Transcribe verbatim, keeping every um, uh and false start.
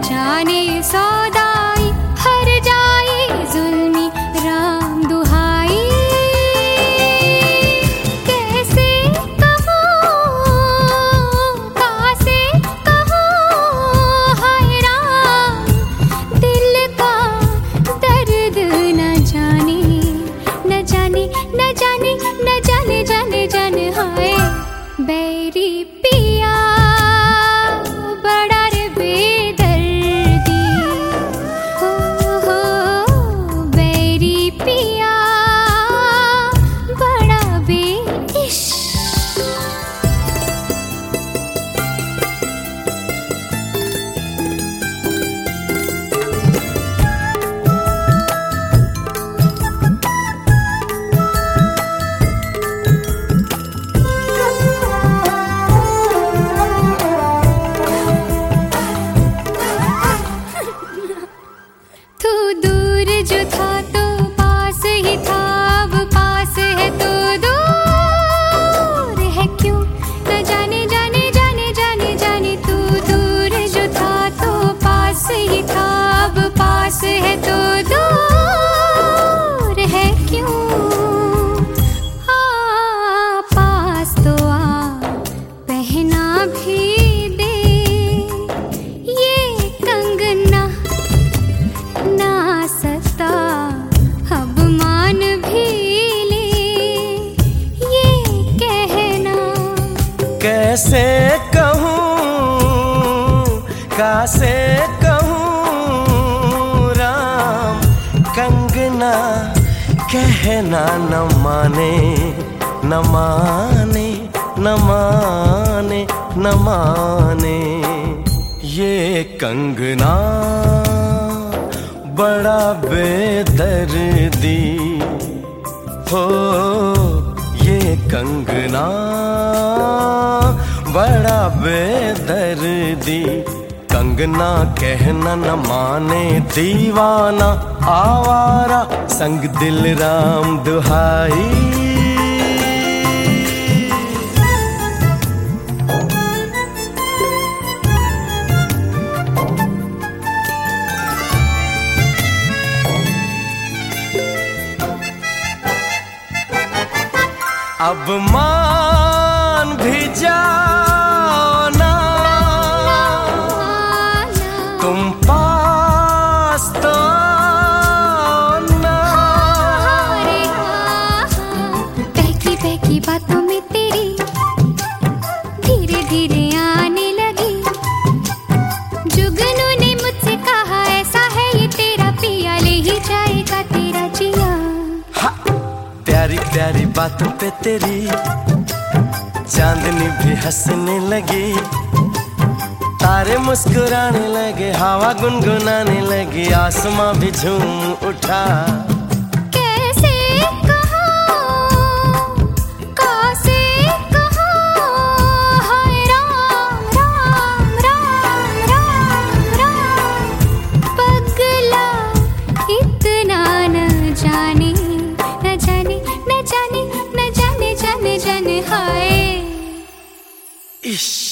जाने सौदाई हर जाए जुल्मी राम दुहाई। कैसे कहूँ कासे कहूँ हाय राम, दिल का दर्द न जाने न जाने न जाने न जाने जाने जाने हाय। बैरी पिया बड़ा रे बेदर्दी, हो हो बैरी पिया बड़ा बेइश्क। तू दूर जो था तो पास ही था, अब पास है तो दूर है क्यों न जाने जाने जाने जाने जाने। तू दूर जो था तो पास ही था, अब पास है तो दूर है क्यों। आ पास तो आ पहना भी दे ये कंगना, ना सता अब मान भी ले ये कहना। कैसे कहूँ कासे कहूँ राम, कंगना कहना न माने न माने न माने न माने। ये कंगना बड़ा बेदर्दी, हो ये कंगना बड़ा बेदर्दी। कंगना कहना न माने दीवाना आवारा, संग दिल राम दुहाई। अब मान भी जाओ ना तुम पास तो ना। बहकी बहकी बातों में तेरी धीरे धीरे आने लगी। जुगनू ने मुझसे कहा ऐसा है ये तेरा पिया, ले ही जाएगा तेरा जिया। प्यारी प्यारी बातों पे तेरी चांदनी भी हंसने लगी, तारे मुस्कुराने लगे, हवा गुनगुनाने लगी, आसमां भी झूम उठा। कैसे कहूँ कासे कहूँ हाय राम राम राम राम राम। पगला इतना न जाने न जाने न जाने न जाने जाने जाने हाय। इश्क।